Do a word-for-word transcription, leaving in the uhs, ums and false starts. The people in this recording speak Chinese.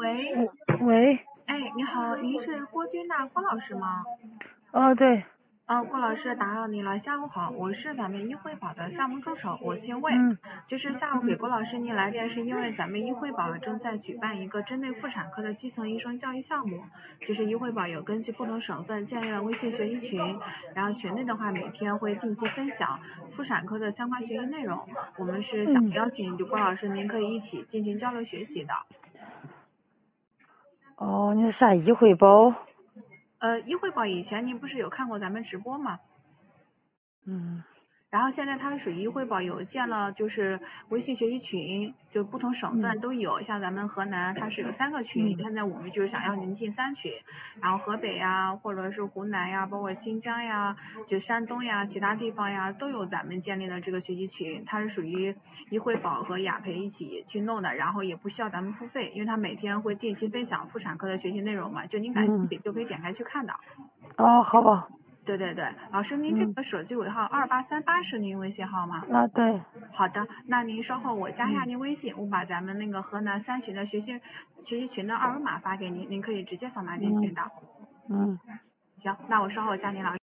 喂， 喂， 哎，你好，您是郭军娜郭老师吗？ 哦对， 哦，郭老师打扰您了，下午好，我是咱们医惠宝的项目助手，我姓魏。 嗯就是下午给郭老师您来电，是因为咱们医惠宝正在举办一个针对妇产科的基层医生教育项目，就是医惠宝有根据不同省份建立了微信学习群，然后群内的话每天会定期分享妇产科的相关学习内容，我们是想嗯， 邀请就郭老师您可以一起进行交流学习的。 哦，你是啥医惠宝？ 呃，医惠宝以前您不是有看过咱们直播吗？ 嗯然后现在它是属于医惠宝有建了就是微信学习群，就不同省份都有，像咱们河南它是有三个群， 嗯现在我们就是想要您进三群，然后河北呀，或者是湖南呀，包括新疆呀，就山东呀，其他地方呀都有咱们建立的这个学习群，它是属于医惠宝和雅培一起去弄的，然后也不需要咱们付费，因为它每天会定期分享妇产科的学习内容嘛，就您感兴嗯， 趣就可以点开去看的。 哦，好吧， 对对对，老师，您这嗯个手机尾号二八三八是您微信号吗？ 啊对， 好的，那您稍后我加一下嗯您微信，我把咱们那个河南三群的学习学习群的二维码发给您，您可以直接扫码进去嗯的。 嗯。 行，那我稍后加您老师。